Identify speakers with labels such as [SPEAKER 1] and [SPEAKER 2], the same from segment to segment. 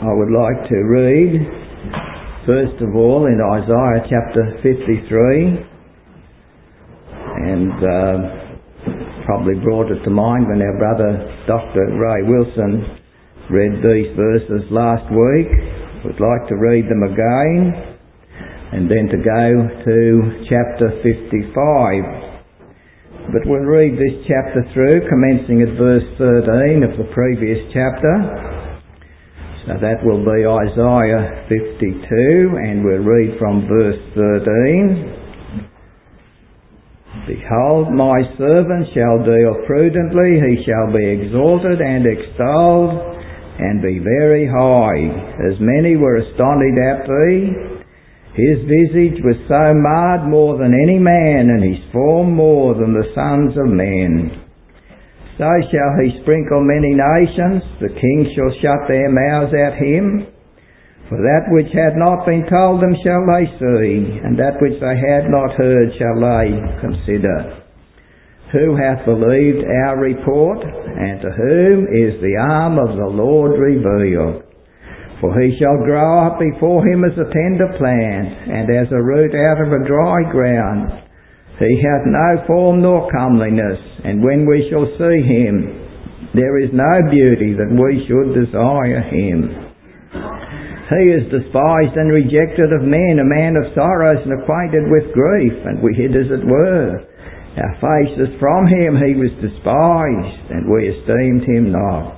[SPEAKER 1] I would like to read, first of all, in Isaiah chapter 53, and probably brought it to mind when our brother Dr. Ray Wilson read these verses last week. I would like to read them again, and then to go to chapter 55. But we'll read this chapter through, commencing at verse 13 of the previous chapter. So that will be Isaiah 52, and we'll read from verse 13. Behold, my servant shall deal prudently, he shall be exalted and extolled, and be very high. As many were astonished at thee, his visage was so marred more than any man, and his form more than the sons of men. So shall he sprinkle many nations, the kings shall shut their mouths at him. For that which had not been told them shall they see, and that which they had not heard shall they consider. Who hath believed our report, and to whom is the arm of the Lord revealed? For he shall grow up before him as a tender plant, and as a root out of a dry ground. He hath no form nor comeliness, and when we shall see him, there is no beauty that we should desire him. He is despised and rejected of men, a man of sorrows and acquainted with grief, and we hid as it were our faces from him. He was despised, and we esteemed him not.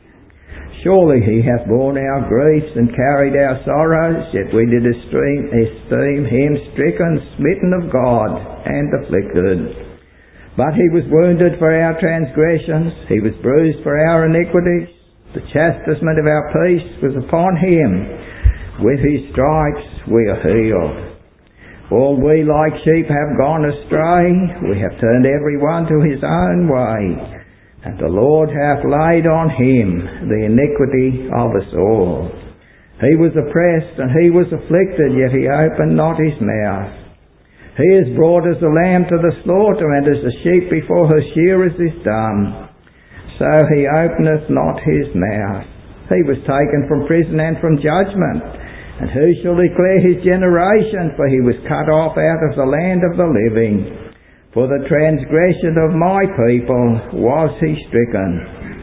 [SPEAKER 1] Surely he hath borne our griefs and carried our sorrows, yet we did esteem him stricken, smitten of God, and afflicted. But he was wounded for our transgressions, he was bruised for our iniquities. The chastisement of our peace was upon him. With his stripes we are healed. All we like sheep have gone astray, we have turned every one to his own way. And the Lord hath laid on him the iniquity of us all. He was oppressed and he was afflicted, yet he opened not his mouth. He is brought as a lamb to the slaughter, and as a sheep before her shearers is dumb. So he openeth not his mouth. He was taken from prison and from judgment. And who shall declare his generation? For he was cut off out of the land of the living. For the transgression of my people was he stricken.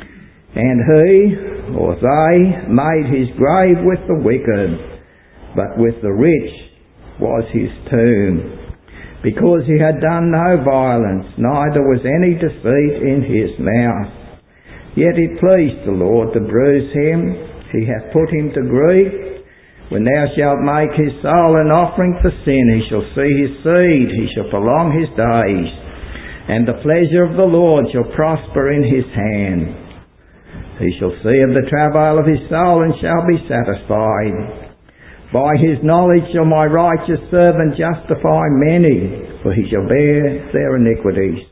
[SPEAKER 1] And he, or they, made his grave with the wicked, but with the rich was his tomb. Because he had done no violence, neither was any deceit in his mouth. Yet it pleased the Lord to bruise him, he hath put him to grief. When thou shalt make his soul an offering for sin, he shall see his seed, he shall prolong his days, and the pleasure of the Lord shall prosper in his hand. He shall see of the travail of his soul, and shall be satisfied. By his knowledge shall my righteous servant justify many, for he shall bear their iniquities.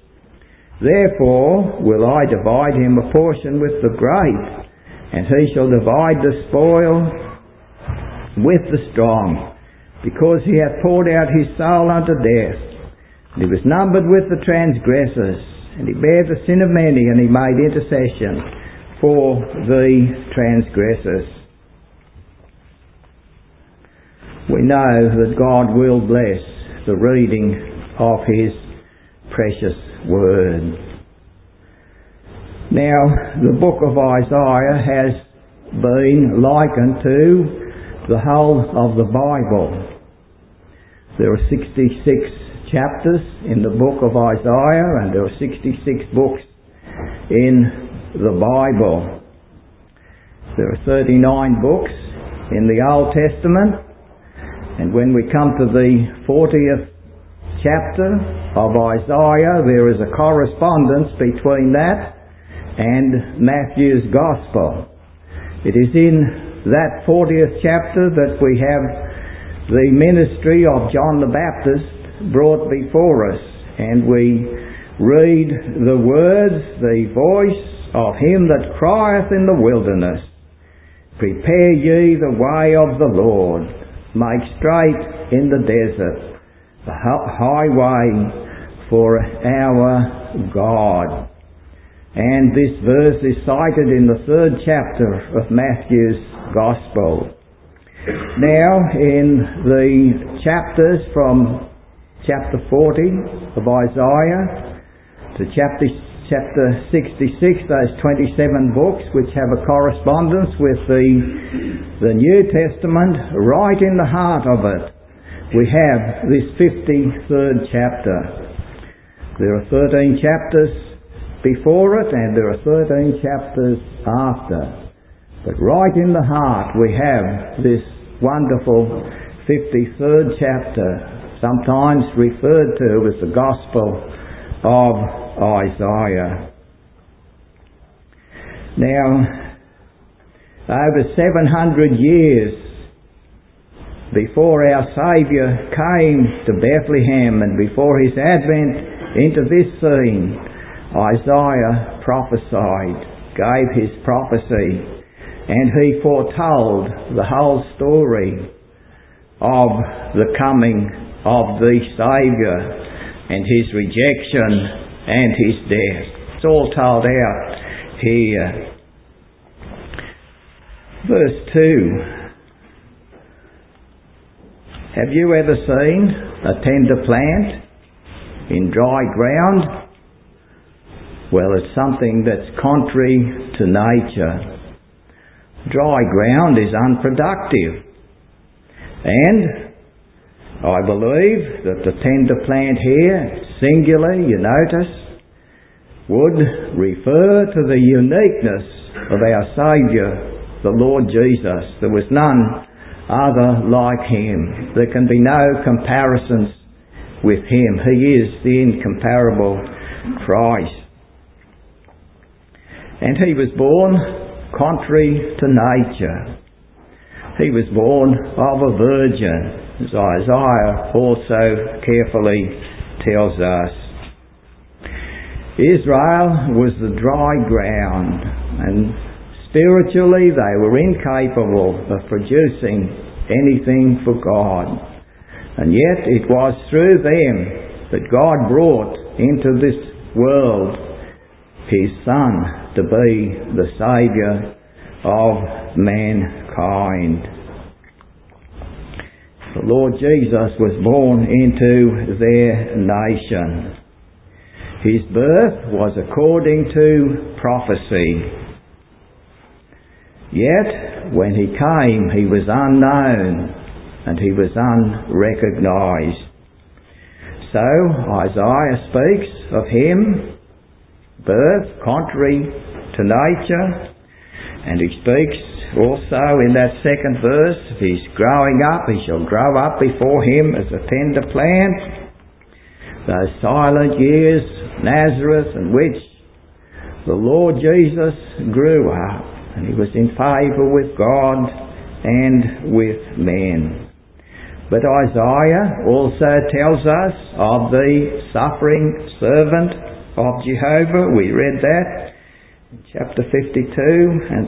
[SPEAKER 1] Therefore will I divide him a portion with the great, and he shall divide the spoil with the strong, because he hath poured out his soul unto death. And he was numbered with the transgressors, and he bare the sin of many, and he made intercession for the transgressors. We know that God will bless the reading of his precious word. Now, the book of Isaiah has been likened to the whole of the Bible. There are 66 chapters in the book of Isaiah, and there are 66 books in the Bible. There are 39 books in the Old Testament, and when we come to the 40th chapter of Isaiah, there is a correspondence between that and Matthew's Gospel. It is in that 40th chapter that we have the ministry of John the Baptist brought before us, and we read the words, the voice of him that crieth in the wilderness, prepare ye the way of the Lord, make straight in the desert the highway for our God. And this verse is cited in the 3rd chapter of Matthew's gospel. Now, in the chapters from chapter 40 of Isaiah to chapter 66, those 27 books which have a correspondence with the New Testament, right in the heart of it, we have this 53rd chapter. There are 13 chapters before it and there are 13 chapters after. But right in the heart we have this wonderful 53rd chapter, sometimes referred to as the Gospel of Isaiah. Now, over 700 years before our Saviour came to Bethlehem and before his advent into this scene, Isaiah prophesied, gave his prophecy, and he foretold the whole story of the coming of the Saviour and his rejection and his death. It's all told out here. Verse 2. Have you ever seen a tender plant in dry ground? Well, it's something that's contrary to nature. Dry ground is unproductive. And I believe that the tender plant here, singular, you notice, would refer to the uniqueness of our Saviour, the Lord Jesus. There was none other like him. There can be no comparisons with him. He is the incomparable Christ. And he was born contrary to nature. He was born of a virgin, as Isaiah also carefully tells us. Israel was the dry ground, and spiritually they were incapable of producing anything for God. And yet it was through them that God brought into this world his Son to be the Saviour of mankind. The Lord Jesus was born into their nation. His birth was according to prophecy. Yet, when he came, he was unknown and he was unrecognised. So, Isaiah speaks of him, birth contrary to nature, and he speaks also in that second verse of his growing up. He shall grow up before him as a tender plant. Those silent years, Nazareth, in which the Lord Jesus grew up. And he was in favour with God and with men. But Isaiah also tells us of the suffering servant of Jehovah. We read that in chapter 52 and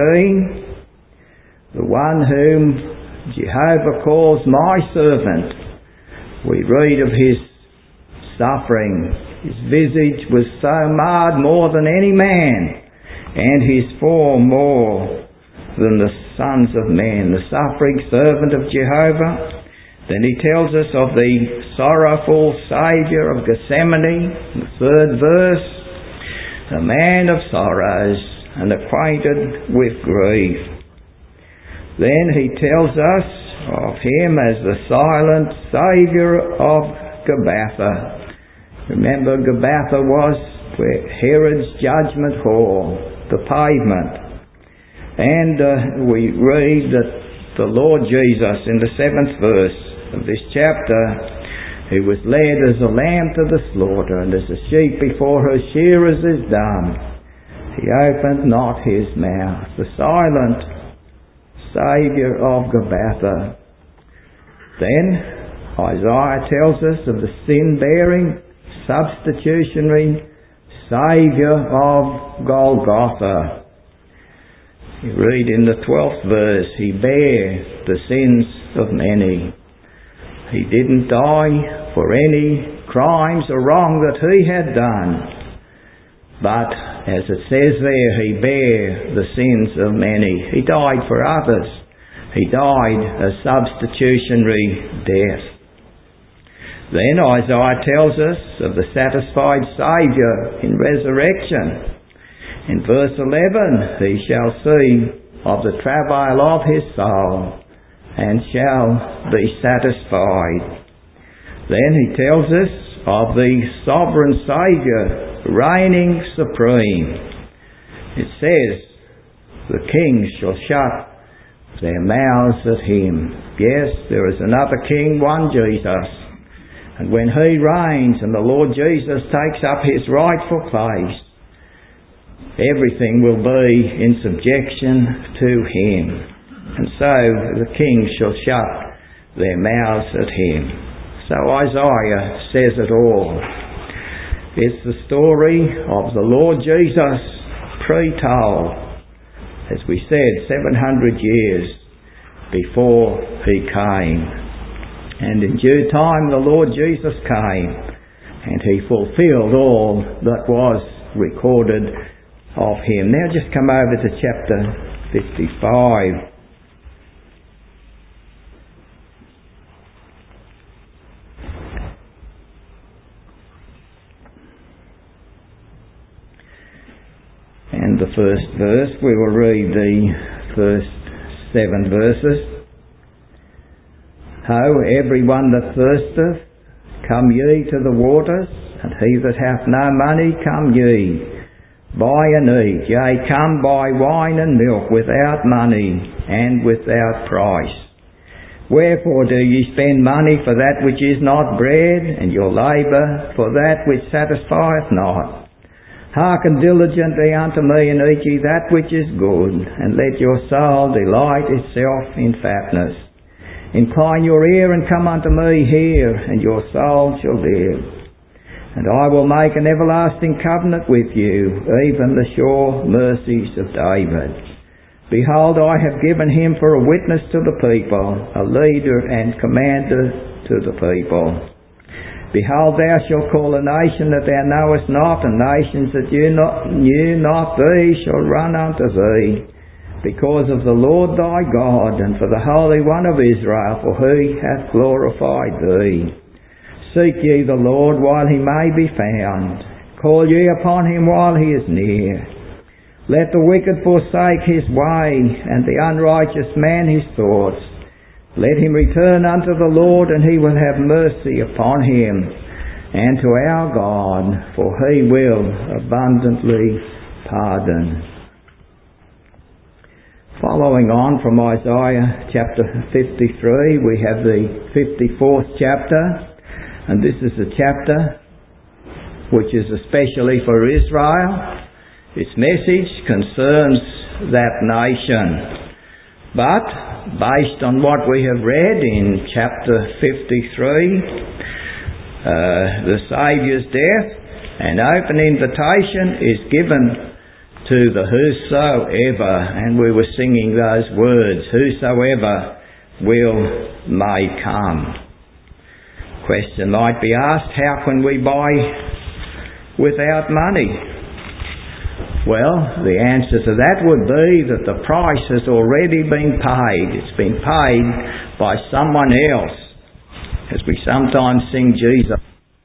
[SPEAKER 1] 13. The one whom Jehovah calls my servant. We read of his suffering. His visage was so marred more than any man, and his form more than the sons of men, the suffering servant of Jehovah. Then he tells us of the sorrowful Saviour of Gethsemane, the third verse, a man of sorrows and acquainted with grief. Then he tells us of him as the silent Saviour of Gabbatha. Remember, Gabbatha was where Herod's judgment hall, the pavement. And we read that the Lord Jesus, in the 7th verse of this chapter, who was led as a lamb to the slaughter, and as a sheep before her shearers is dumb, he opened not his mouth. The silent Saviour of Gabbatha. Then Isaiah tells us of the sin-bearing, substitutionary Saviour of Golgotha. You read in the 12th verse, he bare the sins of many. He didn't die for any crimes or wrong that he had done, but as it says there, He bare the sins of many. He died for others. He died a substitutionary death. Then Isaiah tells us of the satisfied Saviour in resurrection. In verse 11, he shall see of the travail of his soul and shall be satisfied. Then he tells us of the sovereign Saviour reigning supreme. It says, the kings shall shut their mouths at him. Yes, there is another king, one Jesus. And when he reigns and the Lord Jesus takes up his rightful place, everything will be in subjection to him. And so the kings shall shut their mouths at him. So Isaiah says it all. It's the story of the Lord Jesus pre-told, as we said, 700 years before he came. And in due time the Lord Jesus came and he fulfilled all that was recorded of him. Now just come over to chapter 55. And the first verse, we will read the first 7 verses. Ho, every one that thirsteth, come ye to the waters, and he that hath no money, come ye, buy and eat. Yea, come buy wine and milk without money and without price. Wherefore do ye spend money for that which is not bread, and your labour for that which satisfieth not? Hearken diligently unto me, and eat ye that which is good, and let your soul delight itself in fatness. Incline your ear and come unto me, hear, and your soul shall live. And I will make an everlasting covenant with you, even the sure mercies of David. Behold, I have given him for a witness to the people, a leader and commander to the people. Behold, thou shalt call a nation that thou knowest not, and nations that knew not thee shall run unto thee, because of the Lord thy God, and for the Holy One of Israel, for he hath glorified thee. Seek ye the Lord while he may be found. Call ye upon him while he is near. Let the wicked forsake his way, and the unrighteous man his thoughts. Let him return unto the Lord, and he will have mercy upon him, and to our God, for he will abundantly pardon. Following on from Isaiah chapter 53, we have the 54th chapter, and this is a chapter which is especially for Israel. Its message concerns that nation. But based on what we have read in chapter 53, the Saviour's death, an open invitation is given to the whosoever, and we were singing those words, whosoever may come. Question might be asked, how can we buy without money? Well, the answer to that would be that the price has already been paid. It's been paid by someone else. As we sometimes sing Jesus.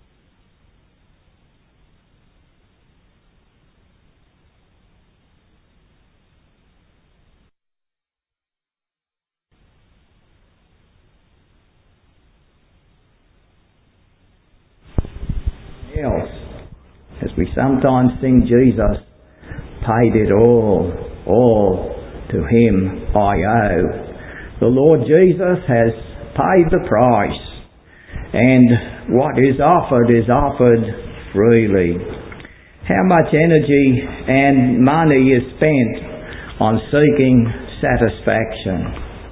[SPEAKER 1] As we sometimes sing Jesus. Paid it all to him I owe. The Lord Jesus has paid the price, and what is offered freely. How much energy and money is spent on seeking satisfaction?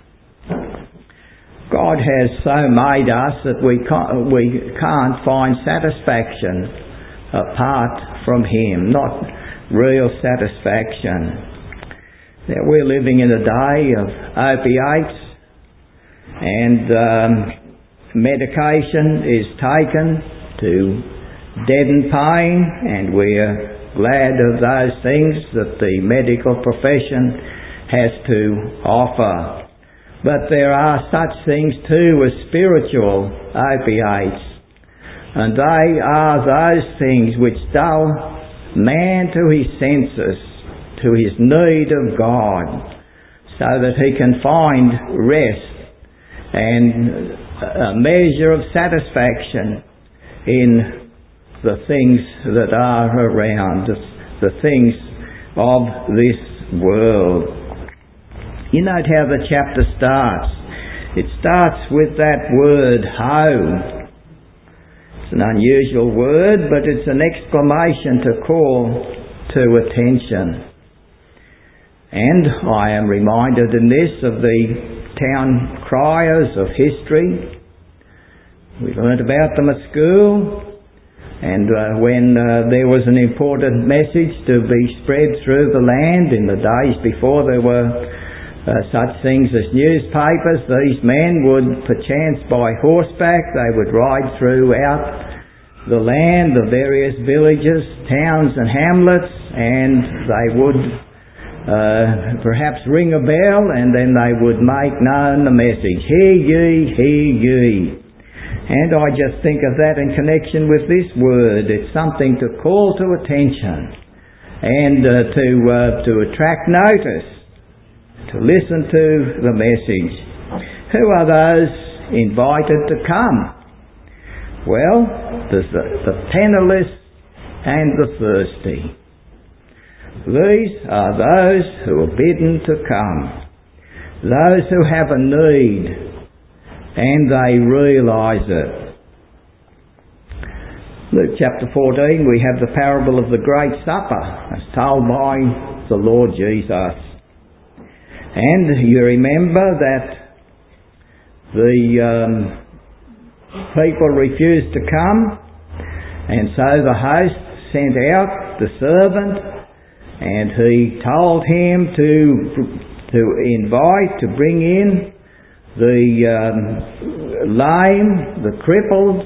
[SPEAKER 1] God has so made us that we can't find satisfaction apart from him, not real satisfaction. Now, we're living in a day of opiates, and medication is taken to deaden pain, and we're glad of those things that the medical profession has to offer. But there are such things too as spiritual opiates, and they are those things which dull man to his senses, to his need of God, so that he can find rest and a measure of satisfaction in the things that are around, the things of this world. You note how the chapter starts. It starts with that word, ho. It's an unusual word, but it's an exclamation to call to attention. And I am reminded in this of the town criers of history. We learnt about them at school, and when there was an important message to be spread through the land in the days before there were such things as newspapers, these men would, perchance by horseback, they would ride throughout the land, the various villages, towns and hamlets, and they would perhaps ring a bell, and then they would make known the message, hear ye, hear ye. And I just think of that in connection with this word. It's something to call to attention and to attract notice, to listen to the message. Who are those invited to come? Well, there's the penniless and the thirsty. These are those who are bidden to come, those who have a need and they realise it. Luke chapter 14, we have the parable of the Great Supper as told by the Lord Jesus. And you remember that the people refused to come, and so the host sent out the servant, and he told him to invite, to bring in the lame, the crippled,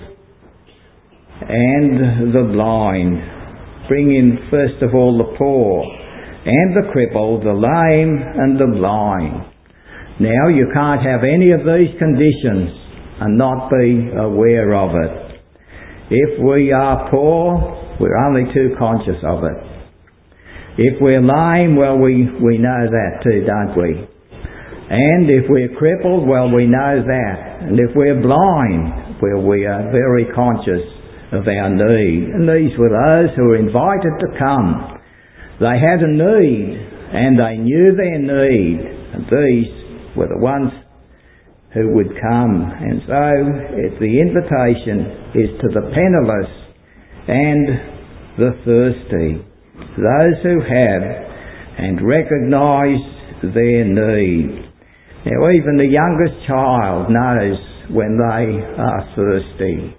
[SPEAKER 1] and the blind. Bring in first of all the poor, and the crippled, the lame, and the blind. Now you can't have any of these conditions and not be aware of it. If we are poor, we're only too conscious of it. If we're lame, well, we know that too, don't we? And if we're crippled, well, we know that. And if we're blind, well, we are very conscious of our need. And these were those who were invited to come. They had a need, and they knew their need. And these were the ones who would come. And so the invitation is to the penniless and the thirsty, those who have and recognise their need. Now even the youngest child knows when they are thirsty,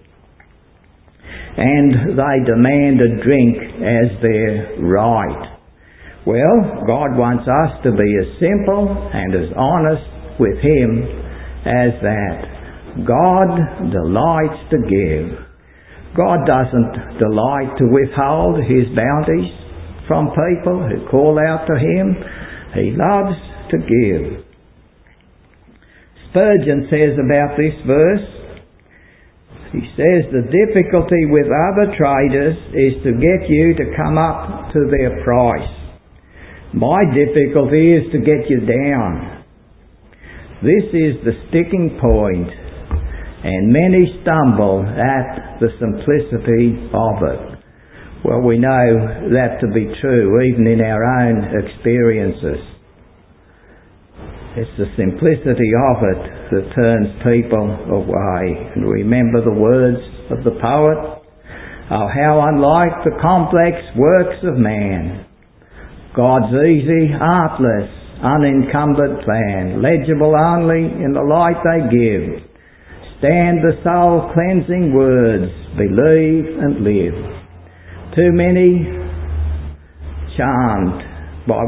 [SPEAKER 1] and they demand a drink as their right. Well, God wants us to be as simple and as honest with Him as that. God delights to give. God doesn't delight to withhold His bounties from people who call out to Him. He loves to give. Spurgeon says about this verse, he says, the difficulty with other traders is to get you to come up to their price. My difficulty is to get you down. This is the sticking point, and many stumble at the simplicity of it. Well, we know that to be true even in our own experiences. It's the simplicity of it that turns people away. And remember the words of the poet, oh, how unlike the complex works of man, God's easy, artless, unencumbered plan, legible only in the light they give, stand the soul-cleansing words, believe and live. Too many charmed by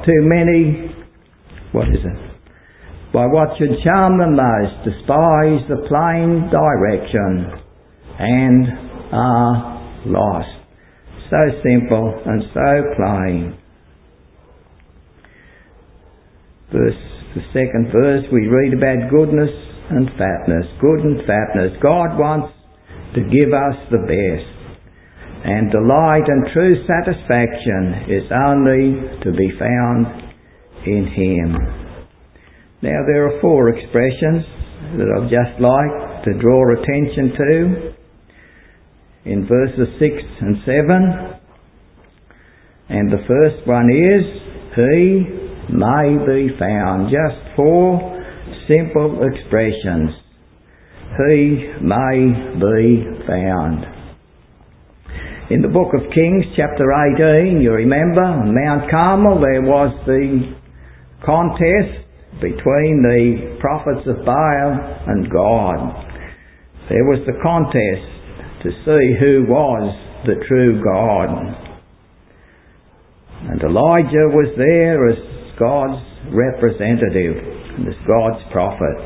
[SPEAKER 1] by what should charm them most, despise the plain direction and are lost. So simple and so plain. The second verse, we read about goodness and fatness. Good and fatness. God wants to give us the best. And delight and true satisfaction is only to be found in Him. Now there are 4 expressions that I'd just like to draw attention to in verses 6 and 7. And the first one is, He may be found. Just 4 simple expressions. He may be found. In the book of Kings, chapter 18, you remember, on Mount Carmel there was the contest between the prophets of Baal and God. There was the contest to see who was the true God. And Elijah was there as God's representative and as God's prophet.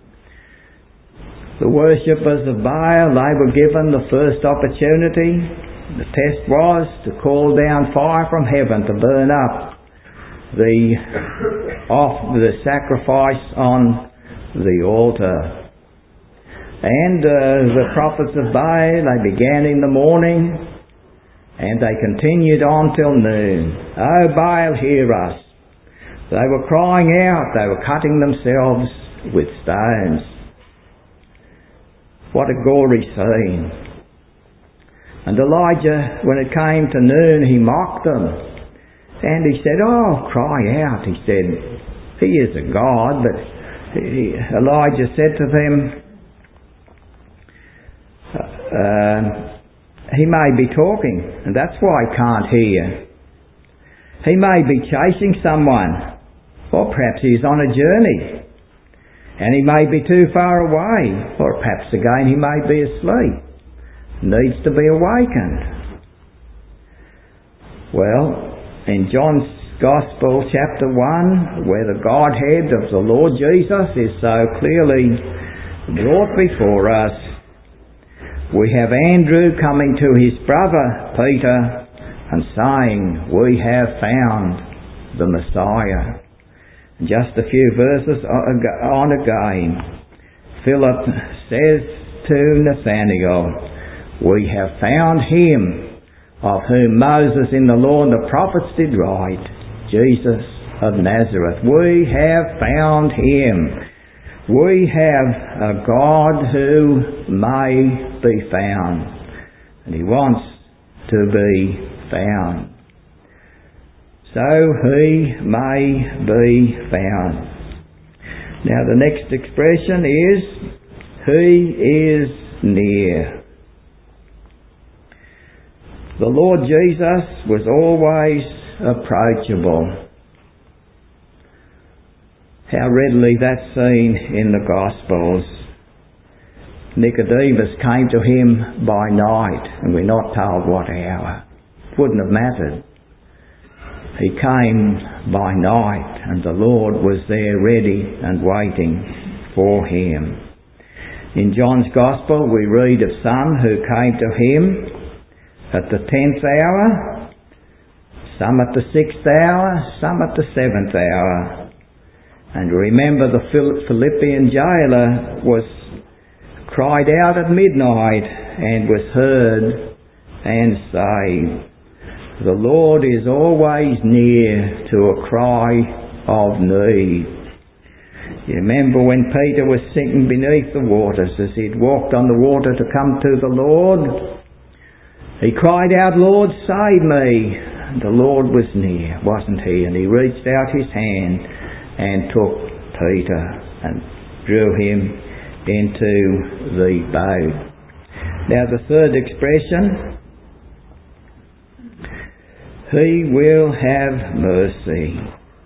[SPEAKER 1] The worshippers of Baal, they were given the first opportunity. The test was to call down fire from heaven to burn up the sacrifice on the altar. And the prophets of Baal, they began in the morning and they continued on till noon. Oh, Baal, hear us. They were crying out, they were cutting themselves with stones. What a gory scene. And Elijah, when it came to noon, he mocked them. And he said, oh, cry out. He said, He is a God. But Elijah said to them, He may be talking, and that's why I can't hear. He may be chasing someone, or perhaps he's on a journey, and he may be too far away, or perhaps again he may be asleep, needs to be awakened. Well, in John's Gospel, chapter 1, where the Godhead of the Lord Jesus is so clearly brought before us, we have Andrew coming to his brother Peter and saying, we have found the Messiah. Just a few verses on again, Philip says to Nathanael, we have found him of whom Moses in the law and the prophets did write, Jesus of Nazareth. We have found him. We have a God who may be found, and he wants to be found. So he may be found. Now the next expression is, he is near. The Lord Jesus was always approachable. How readily that's seen in the Gospels. Nicodemus came to him by night, and we're not told what hour. It wouldn't have mattered. He came by night, and the Lord was there ready and waiting for him. In John's Gospel we read of some who came to him at the 10th hour, some at the 6th hour, some at the 7th hour. And remember, the Philippian jailer was cried out at midnight and was heard and saved. The Lord is always near to a cry of need. You remember when Peter was sinking beneath the waters as he'd walked on the water to come to the Lord? He cried out, Lord, save me. And the Lord was near, wasn't he? And he reached out his hand and took Peter and drew him into the boat. Now the third expression, he will have mercy.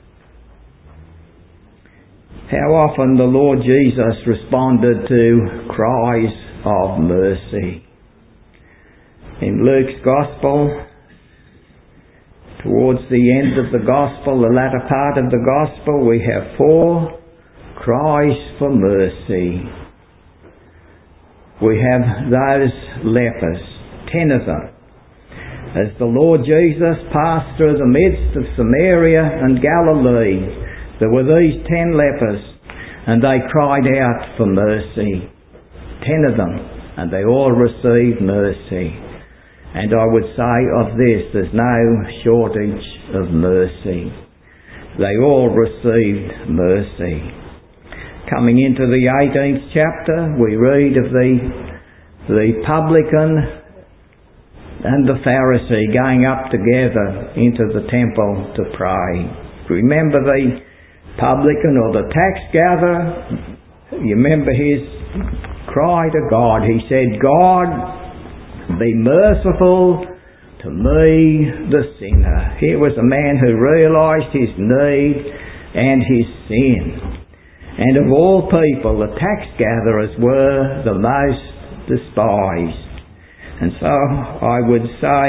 [SPEAKER 1] How often the Lord Jesus responded to cries of mercy. In Luke's Gospel, towards the end of the Gospel, the latter part of the Gospel, we have 4 cries for mercy. We have those lepers, 10 of them. As the Lord Jesus passed through the midst of Samaria and Galilee, there were these 10 lepers, and they cried out for mercy. 10 of them, and they all received mercy. And I would say of this, there's no shortage of mercy. They all received mercy. Coming into the 18th chapter, we read of the publican and the Pharisee going up together into the temple to pray. Remember the publican or the tax gatherer? You remember his cry to God. He said, God, be merciful to me, the sinner. Here was a man who realised his need and his sin. And of all people, the tax gatherers were the most despised. And so I would say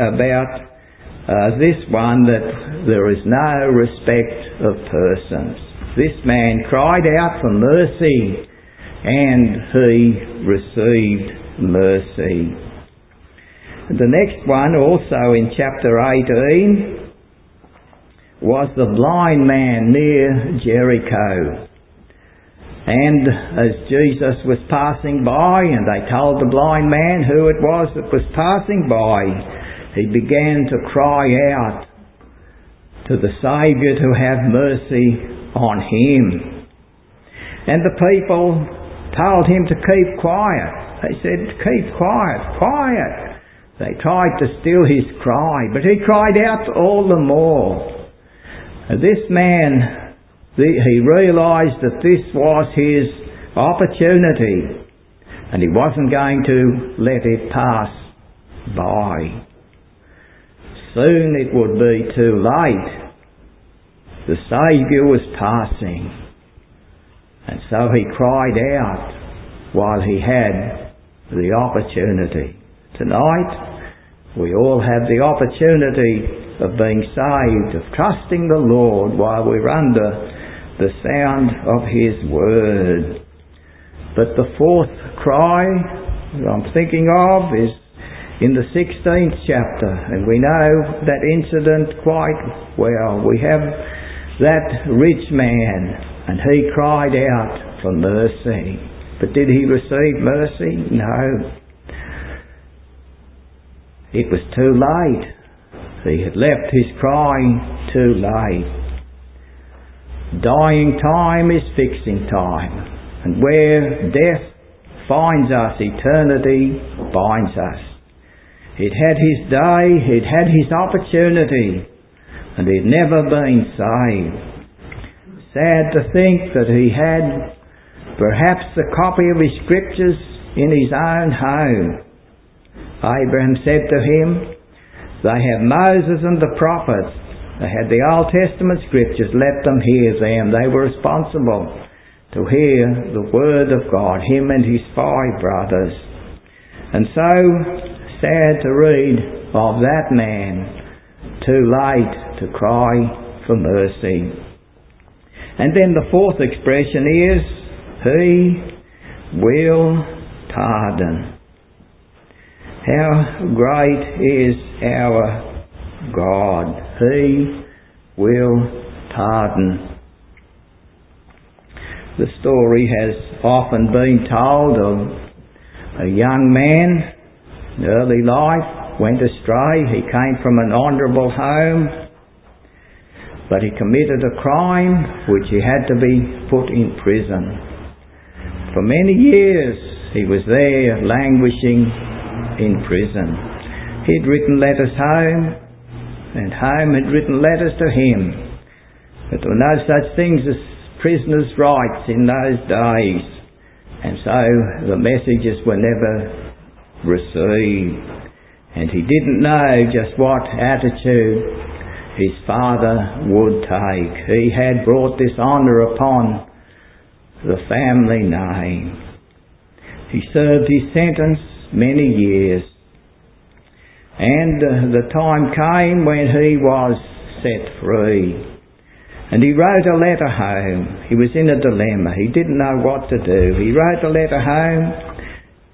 [SPEAKER 1] about this one that there is no respect of persons. This man cried out for mercy and he received mercy. The next one, also in chapter 18, was the blind man near Jericho. And as Jesus was passing by and they told the blind man who it was that was passing by, he began to cry out to the Saviour to have mercy on him. And the people told him to keep quiet. They said, keep quiet, quiet. They tried to still his cry, but he cried out all the more. This man, he realised that this was his opportunity and he wasn't going to let it pass by. Soon it would be too late. The Saviour was passing, and so he cried out while he had the opportunity. Tonight we all have the opportunity of being saved, of trusting the Lord while we're under the sound of His Word. But the fourth cry that I'm thinking of is in the 16th chapter, and we know that incident quite well. We have that rich man, and he cried out for mercy. But did he receive mercy? No. It was too late. He had left his cry too late. Dying time is fixing time, and where death finds us, eternity binds us. He'd had his day, he'd had his opportunity, and he'd never been saved. Sad to think that he had perhaps a copy of his scriptures in his own home. Abraham said to him, they have Moses and the prophets. They had the Old Testament scriptures, let them hear them. They were responsible to hear the word of God, him and his 5 brothers. And so sad to read of that man, too late to cry for mercy. And then the fourth expression is, He will pardon. How great is our God. He will pardon. The story has often been told of a young man in early life, went astray. He came from an honourable home, but he committed a crime which he had to be put in prison. For many years he was there languishing in prison. He'd written letters home, and home had written letters to him. But there were no such things as prisoners' rights in those days, and so the messages were never received. And he didn't know just what attitude his father would take. He had brought dishonour upon the family name. He served his sentence many years. And the time came when he was set free. And he wrote a letter home. He was in a dilemma. He didn't know what to do. He wrote a letter home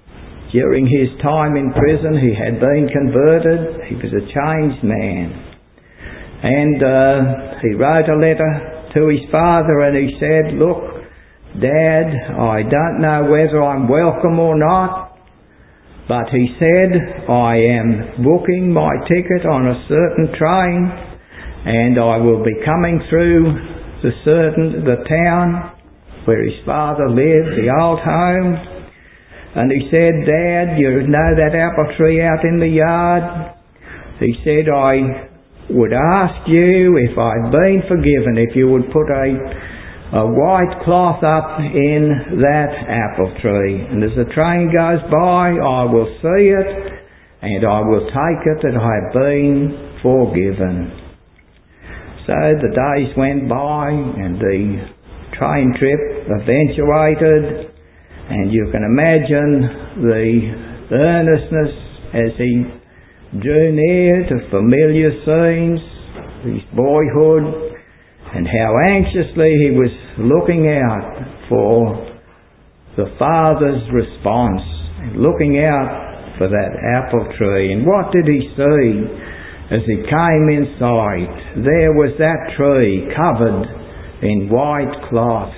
[SPEAKER 1] During his time in prison, he had been converted. He was a changed man. And he wrote a letter to his father and he said, "Look, Dad, I don't know whether I'm welcome or not, but," he said, "I am booking my ticket on a certain train and I will be coming through the town where his father lived, the old home." And he said, "Dad, you know that apple tree out in the yard?" He said, "I would ask you, if I've been forgiven, if you would put a white cloth up in that apple tree. And as the train goes by, I will see it and I will take it that I have been forgiven." So the days went by and the train trip eventuated. And you can imagine the earnestness as he drew near to familiar scenes, his boyhood, and how anxiously he was looking out for the Father's response, and looking out for that apple tree. And what did he see as he came in sight? There was that tree covered in white cloths.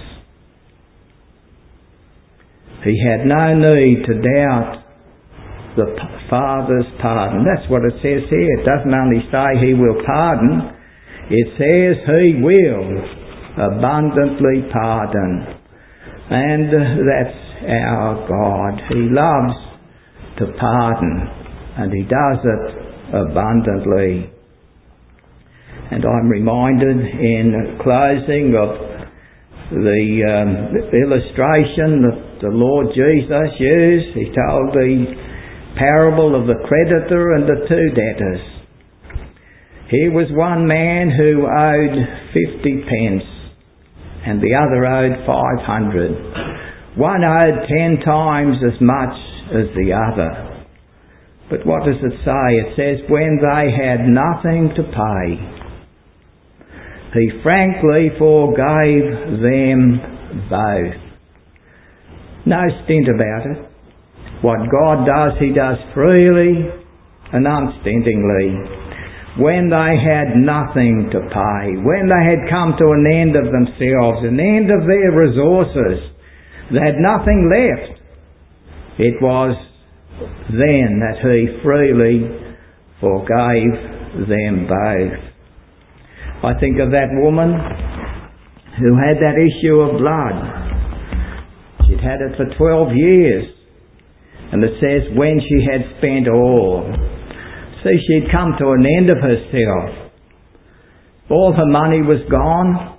[SPEAKER 1] He had no need to doubt the Father's pardon. That's what it says here. It doesn't only say he will pardon, it says he will abundantly pardon. And that's our God. He loves to pardon, and he does it abundantly. And I'm reminded in closing of the illustration that the Lord Jesus used. He told the parable of the creditor and the two debtors. Here was one man who owed 50 pence and the other owed 500. One owed 10 times as much as the other. But what does it say? It says, when they had nothing to pay, he frankly forgave them both. No stint about it. What God does, he does freely and unstintingly. When they had nothing to pay, when they had come to an end of themselves, an end of their resources, they had nothing left, it was then that he freely forgave them both. I think of that woman who had that issue of blood. She'd had it for 12 years. And it says when she had spent all. See, she'd come to an end of herself. All her money was gone.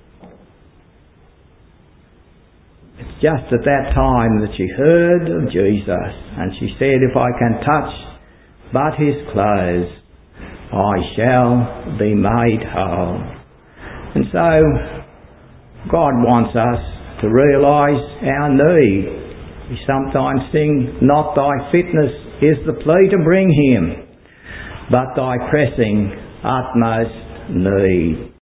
[SPEAKER 1] It's just at that time that she heard of Jesus. And she said, if I can touch but his clothes, I shall be made whole. And so God wants us to realise our need. We sometimes sing, not thy fitness is the plea to bring him, but thy pressing utmost need.